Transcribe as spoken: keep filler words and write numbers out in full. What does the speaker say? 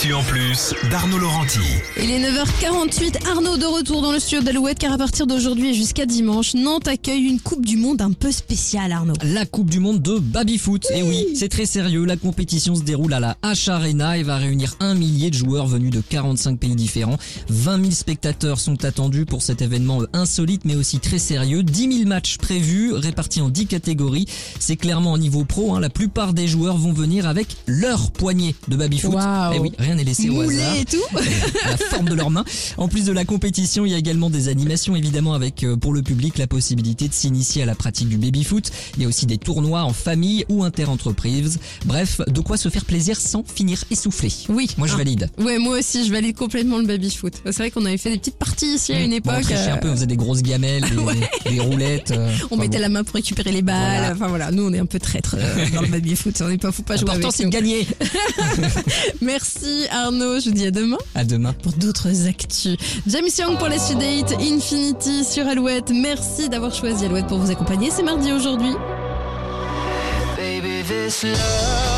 l'actu en plus d'Arnaud Laurenti. Il est neuf heures quarante-huit, Arnaud de retour dans le studio d'Alouette car à partir d'aujourd'hui et jusqu'à dimanche, Nantes accueille une Coupe du Monde un peu spéciale, Arnaud. La Coupe du Monde de baby-foot. Oui. Et oui, c'est très sérieux. La compétition se déroule à la H Arena et va réunir un millier de joueurs venus de quarante-cinq pays différents. vingt mille spectateurs sont attendus pour cet événement insolite mais aussi très sérieux. dix mille matchs prévus, répartis en dix catégories. C'est clairement au niveau pro. Hein. La plupart des joueurs vont venir avec leur poignée de baby-foot. Wow. Et oui, rien n'est laissé Moulé au hasard. et tout. La forme de leurs mains. En plus de la compétition, il y a également des animations, évidemment, avec pour le public la possibilité de s'initier à la pratique du baby-foot. Il y a aussi des tournois en famille ou inter-entreprises. Bref, de quoi se faire plaisir sans finir essoufflé. Oui. Moi, je Ah. valide. Ouais, moi aussi, je valide complètement le baby-foot. C'est vrai qu'on avait fait des petites parties ici à une époque. Bon, on trichait un peu, on faisait des grosses gamelles, des, Ouais. des roulettes. euh, On enfin mettait bon. la main pour récupérer les balles. Voilà. Enfin voilà, nous on est un peu traîtres euh, dans le baby-foot. On n'est pas, faut pas jouer L'important, avec c'est de nous. gagner. Merci Arnaud, je vous dis à demain À demain. pour d'autres actus. James Young pour la suite date, Infinity sur Alouette. Merci d'avoir choisi Alouette pour vous accompagner. C'est mardi aujourd'hui. Baby, this love